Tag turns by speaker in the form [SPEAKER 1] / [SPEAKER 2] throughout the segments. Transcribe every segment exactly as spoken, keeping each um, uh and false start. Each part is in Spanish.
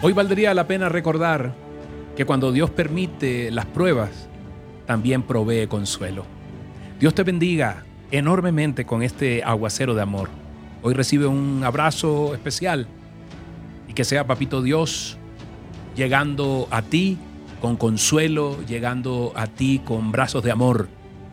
[SPEAKER 1] Hoy valdría la pena recordar que cuando Dios permite las pruebas, también provee consuelo. Dios te bendiga enormemente con este aguacero de amor. Hoy recibe un abrazo especial y que sea Papito Dios llegando a ti con consuelo, llegando a ti con brazos de amor.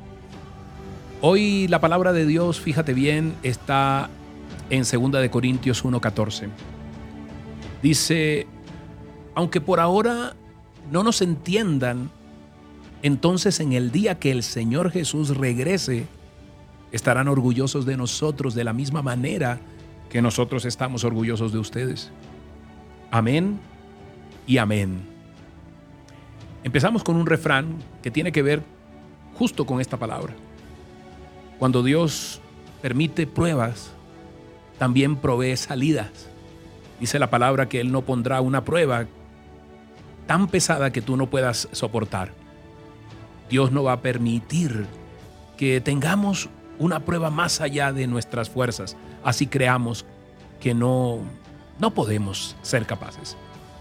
[SPEAKER 1] Hoy la palabra de Dios, fíjate bien, está en segunda de Corintios uno catorce. Dice: aunque por ahora no nos entiendan, entonces en el día que el Señor Jesús regrese, estarán orgullosos de nosotros de la misma manera que nosotros estamos orgullosos de ustedes. Amén y amén. Empezamos con un refrán que tiene que ver justo con esta palabra. Cuando Dios permite pruebas, también provee salidas. Dice la palabra que Él no pondrá una prueba tan pesada que tú no puedas soportar. Dios no va a permitir que tengamos una prueba más allá de nuestras fuerzas. Así creamos que no, no podemos ser capaces.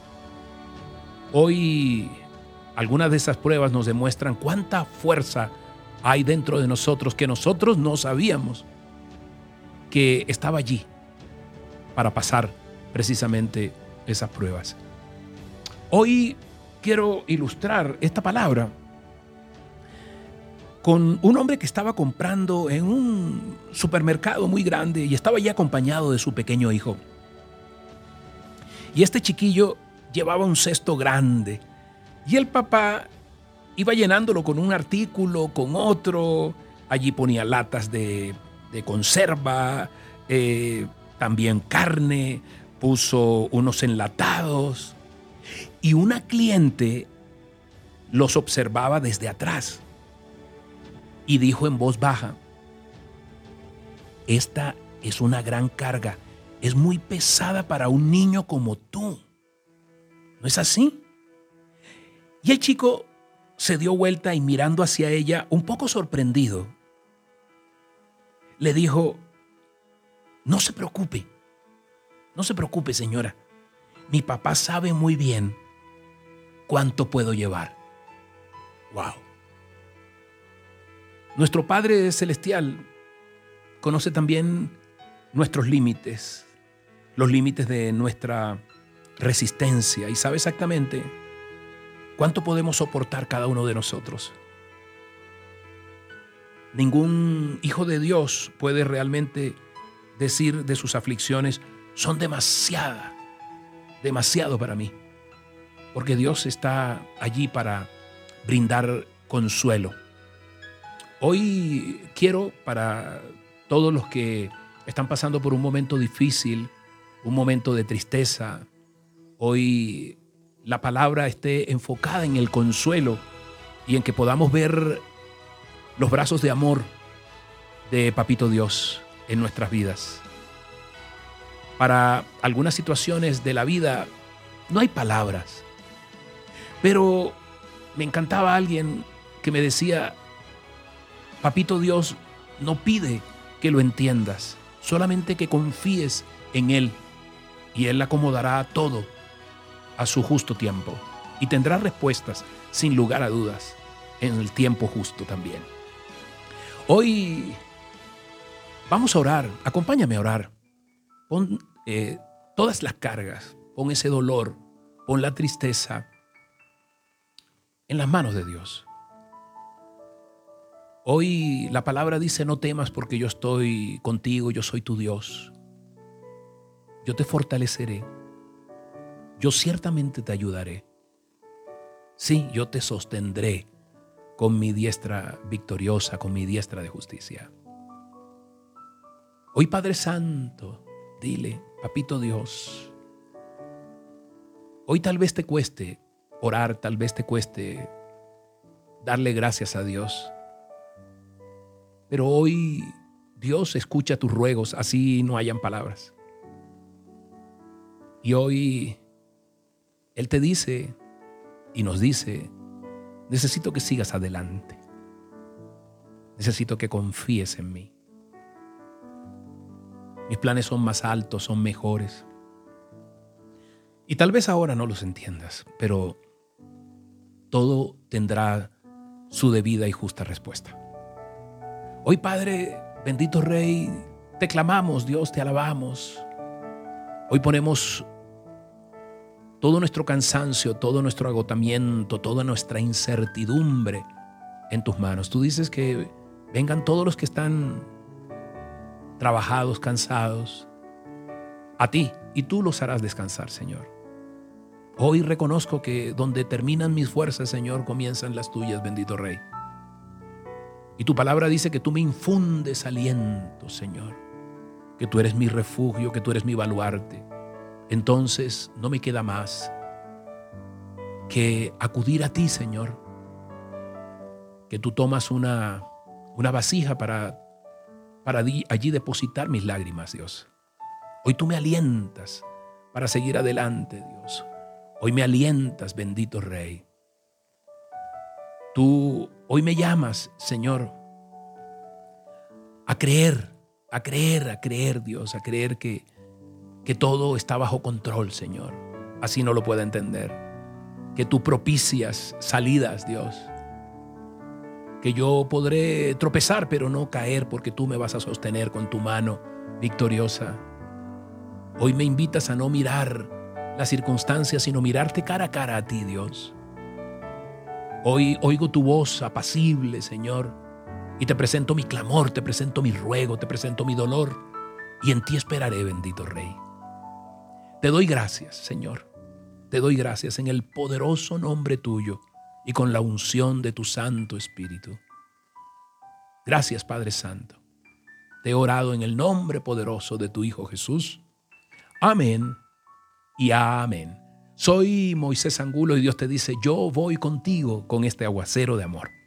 [SPEAKER 1] Hoy algunas de esas pruebas nos demuestran cuánta fuerza hay dentro de nosotros que nosotros no sabíamos que estaba allí para pasar precisamente esas pruebas. Hoy quiero ilustrar esta palabra con un hombre que estaba comprando en un supermercado muy grande y estaba allí acompañado de su pequeño hijo. Y este chiquillo llevaba un cesto grande y el papá iba llenándolo con un artículo, con otro. Allí ponía latas de, de conserva, eh, también carne, puso unos enlatados. Y una cliente los observaba desde atrás y dijo en voz baja: esta es una gran carga, es muy pesada para un niño como tú. ¿No es así? Y el chico se dio vuelta y mirando hacia ella, un poco sorprendido, le dijo: no se preocupe, no se preocupe, señora. Mi papá sabe muy bien cuánto puedo llevar. Wow. Nuestro Padre Celestial conoce también nuestros límites, los límites de nuestra resistencia, y sabe exactamente cuánto podemos soportar cada uno de nosotros. Ningún hijo de Dios puede realmente decir de sus aflicciones: son demasiadas, demasiado para mí. Porque Dios está allí para brindar consuelo. Hoy quiero, para todos los que están pasando por un momento difícil, un momento de tristeza, hoy la palabra esté enfocada en el consuelo y en que podamos ver los brazos de amor de Papito Dios en nuestras vidas. Para algunas situaciones de la vida no hay palabras, pero me encantaba alguien que me decía: Papito Dios no pide que lo entiendas, solamente que confíes en Él y Él acomodará todo a su justo tiempo y tendrá respuestas sin lugar a dudas en el tiempo justo también. Hoy vamos a orar, acompáñame a orar. Pon eh, todas las cargas, pon ese dolor, pon la tristeza en las manos de Dios. Hoy la palabra dice: no temas porque yo estoy contigo, yo soy tu Dios. Yo te fortaleceré. Yo ciertamente te ayudaré. Sí, yo te sostendré con mi diestra victoriosa, con mi diestra de justicia. Hoy, Padre Santo, dile: Papito Dios, hoy tal vez te cueste orar, tal vez te cueste darle gracias a Dios. Pero hoy Dios escucha tus ruegos, así no hayan palabras. Y hoy Él te dice y nos dice: necesito que sigas adelante. Necesito que confíes en mí. Mis planes son más altos, son mejores. Y tal vez ahora no los entiendas, pero todo tendrá su debida y justa respuesta. Hoy, Padre, bendito Rey, te clamamos, Dios, te alabamos. Hoy ponemos todo nuestro cansancio, todo nuestro agotamiento, toda nuestra incertidumbre en tus manos. Tú dices que vengan todos los que están trabajados, cansados, a ti, y tú los harás descansar, Señor. Hoy reconozco que donde terminan mis fuerzas, Señor, comienzan las tuyas, bendito Rey. Y tu palabra dice que tú me infundes aliento, Señor, que tú eres mi refugio, que tú eres mi baluarte. Entonces no me queda más que acudir a ti, Señor, que tú tomas una, una vasija para, para allí depositar mis lágrimas, Dios. Hoy tú me alientas para seguir adelante, Dios. Hoy me alientas, bendito Rey. Tú hoy me llamas, Señor, a creer, a creer, a creer, Dios, a creer que, que todo está bajo control, Señor. Así no lo puedo entender. Que tú propicias salidas, Dios. Que yo podré tropezar, pero no caer, porque tú me vas a sostener con tu mano victoriosa. Hoy me invitas a no mirar las circunstancias, sino mirarte cara a cara a ti, Dios. Hoy oigo tu voz apacible, Señor, y te presento mi clamor, te presento mi ruego, te presento mi dolor, y en ti esperaré, bendito Rey. Te doy gracias, Señor. Te doy gracias en el poderoso nombre tuyo y con la unción de tu Santo Espíritu. Gracias, Padre Santo. Te he orado en el nombre poderoso de tu Hijo Jesús. Amén y amén. Soy Moisés Angulo y Dios te dice, yo voy contigo con este aguacero de amor.